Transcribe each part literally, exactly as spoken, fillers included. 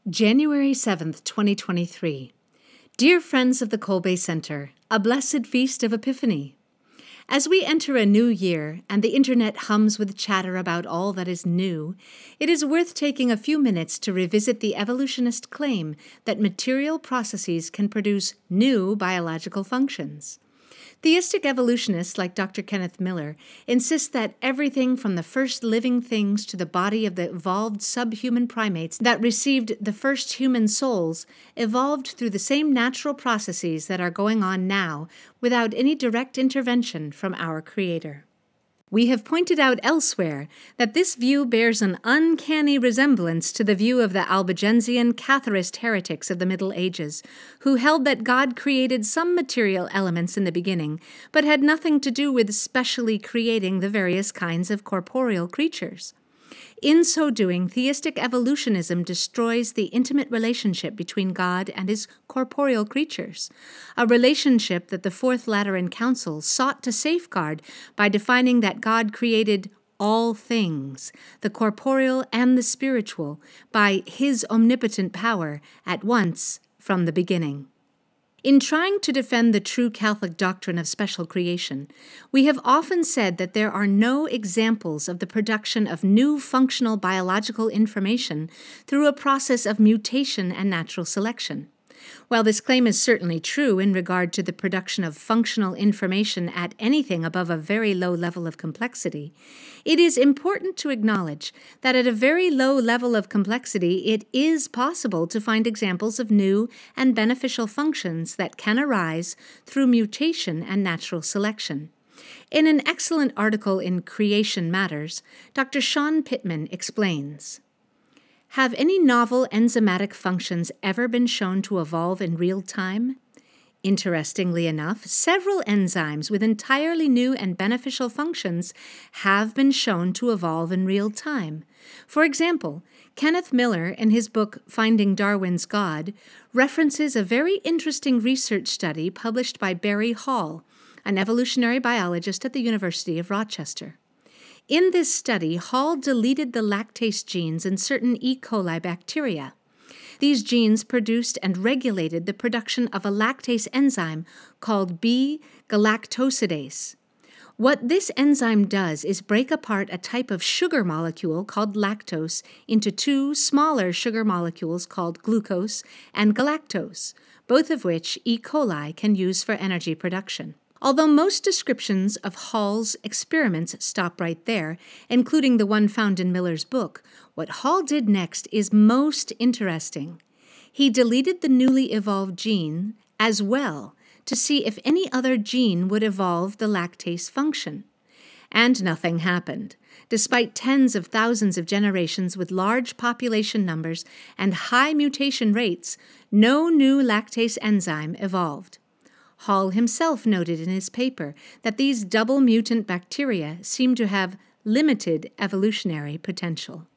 January seventh, twenty twenty-three. Dear friends of the Kolbe Center, a blessed feast of Epiphany. As we enter a new year and the internet hums with chatter about all that is new, it is worth taking a few minutes to revisit the evolutionist claim that material processes can produce new biological functions. Theistic evolutionists like Doctor Kenneth Miller insist that everything from the first living things to the body of the evolved subhuman primates that received the first human souls evolved through the same natural processes that are going on now without any direct intervention from our Creator. We have pointed out elsewhere that this view bears an uncanny resemblance to the view of the Albigensian Catharist heretics of the Middle Ages, who held that God created some material elements in the beginning, but had nothing to do with specially creating the various kinds of corporeal creatures. In so doing, theistic evolutionism destroys the intimate relationship between God and his corporeal creatures, a relationship that the Fourth Lateran Council sought to safeguard by defining that God created all things, the corporeal and the spiritual, by his omnipotent power at once from the beginning. In trying to defend the true Catholic doctrine of special creation, we have often said that there are no examples of the production of new functional biological information through a process of mutation and natural selection. While this claim is certainly true in regard to the production of functional information at anything above a very low level of complexity, it is important to acknowledge that at a very low level of complexity it is possible to find examples of new and beneficial functions that can arise through mutation and natural selection. In an excellent article in Creation Matters, Doctor Sean Pittman explains, "Have any novel enzymatic functions ever been shown to evolve in real time? Interestingly enough, several enzymes with entirely new and beneficial functions have been shown to evolve in real time. For example, Kenneth Miller, in his book Finding Darwin's God, references a very interesting research study published by Barry Hall, an evolutionary biologist at the University of Rochester. In this study, Hall deleted the lactase genes in certain E. coli bacteria. These genes produced and regulated the production of a lactase enzyme called B-galactosidase. What this enzyme does is break apart a type of sugar molecule called lactose into two smaller sugar molecules called glucose and galactose, both of which E. coli can use for energy production. Although most descriptions of Hall's experiments stop right there, including the one found in Miller's book, what Hall did next is most interesting. He deleted the newly evolved gene as well to see if any other gene would evolve the lactase function. And nothing happened. Despite tens of thousands of generations with large population numbers and high mutation rates, no new lactase enzyme evolved. Hall himself noted in his paper that these double mutant bacteria seem to have limited evolutionary potential.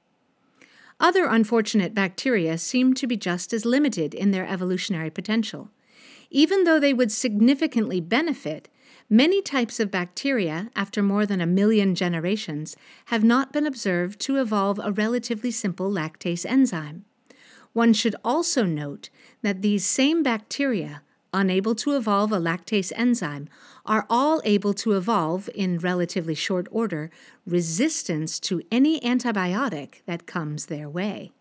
Other unfortunate bacteria seem to be just as limited in their evolutionary potential. Even though they would significantly benefit, many types of bacteria, after more than a million generations, have not been observed to evolve a relatively simple lactase enzyme. One should also note that these same bacteria, unable to evolve a lactase enzyme, are all able to evolve, in relatively short order, resistance to any antibiotic that comes their way.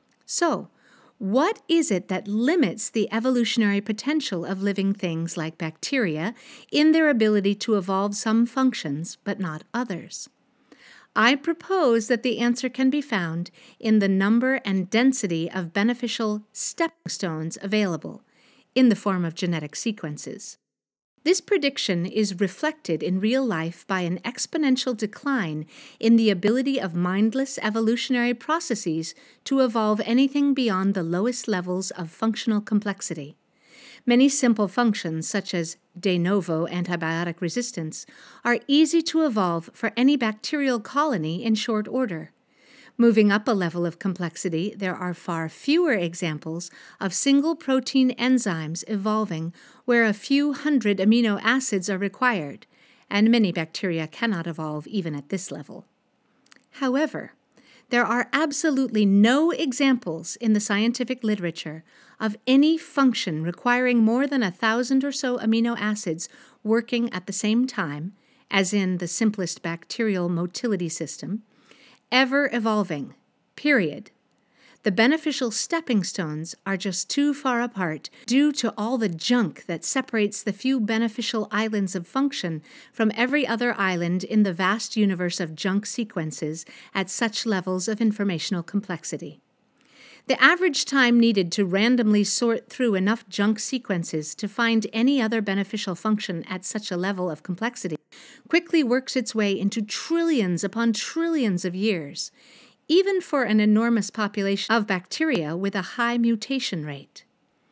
So, what is it that limits the evolutionary potential of living things like bacteria in their ability to evolve some functions but not others? I propose that the answer can be found in the number and density of beneficial stepping stones available, in the form of genetic sequences. This prediction is reflected in real life by an exponential decline in the ability of mindless evolutionary processes to evolve anything beyond the lowest levels of functional complexity. Many simple functions, such as de novo antibiotic resistance, are easy to evolve for any bacterial colony in short order. Moving up a level of complexity, there are far fewer examples of single protein enzymes evolving where a few hundred amino acids are required, and many bacteria cannot evolve even at this level. However, There are absolutely no examples in the scientific literature of any function requiring more than a thousand or so amino acids working at the same time, as in the simplest bacterial motility system, ever evolving, period. The beneficial stepping stones are just too far apart due to all the junk that separates the few beneficial islands of function from every other island in the vast universe of junk sequences at such levels of informational complexity. The average time needed to randomly sort through enough junk sequences to find any other beneficial function at such a level of complexity quickly works its way into trillions upon trillions of years, even for an enormous population of bacteria with a high mutation rate.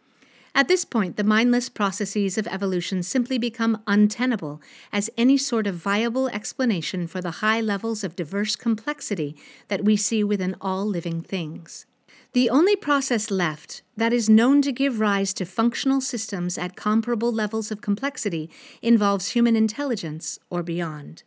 At this point, the mindless processes of evolution simply become untenable as any sort of viable explanation for the high levels of diverse complexity that we see within all living things. The only process left that is known to give rise to functional systems at comparable levels of complexity involves human intelligence or beyond.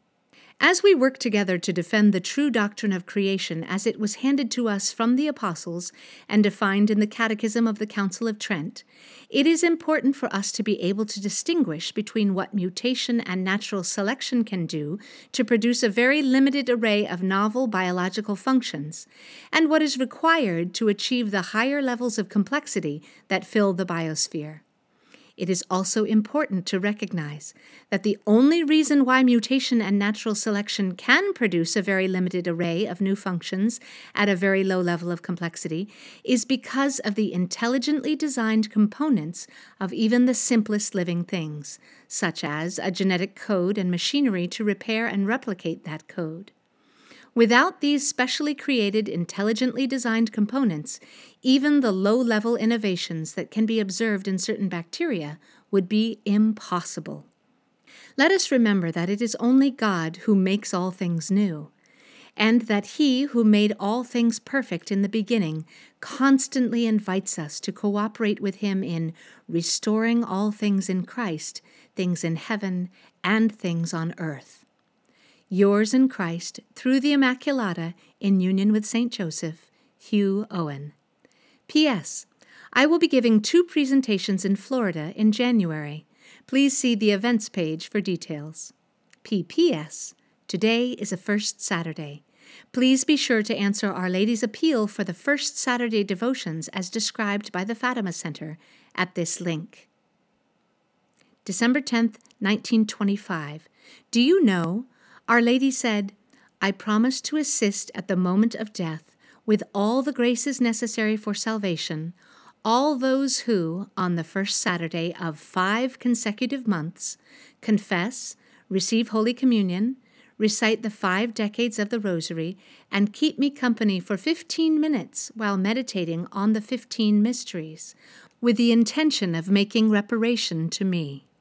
As we work together to defend the true doctrine of creation as it was handed to us from the apostles and defined in the Catechism of the Council of Trent, it is important for us to be able to distinguish between what mutation and natural selection can do to produce a very limited array of novel biological functions, and what is required to achieve the higher levels of complexity that fill the biosphere. It is also important to recognize that the only reason why mutation and natural selection can produce a very limited array of new functions at a very low level of complexity is because of the intelligently designed components of even the simplest living things, such as a genetic code and machinery to repair and replicate that code. Without these specially created, intelligently designed components, even the low-level innovations that can be observed in certain bacteria would be impossible. Let us remember that it is only God who makes all things new, and that He who made all things perfect in the beginning constantly invites us to cooperate with Him in restoring all things in Christ, things in heaven and things on earth. Yours in Christ, through the Immaculata, in union with Saint Joseph, Hugh Owen. P S. I will be giving two presentations in Florida in January. Please see the events page for details. P P S. Today is a first Saturday. Please be sure to answer Our Lady's appeal for the First Saturday devotions as described by the Fatima Center at this link. December tenth, nineteen twenty-five. Do you know, Our Lady said, "I promise to assist at the moment of death with all the graces necessary for salvation, all those who, on the first Saturday of five consecutive months, confess, receive Holy Communion, recite the five decades of the Rosary, and keep me company for fifteen minutes while meditating on the fifteen mysteries, with the intention of making reparation to me."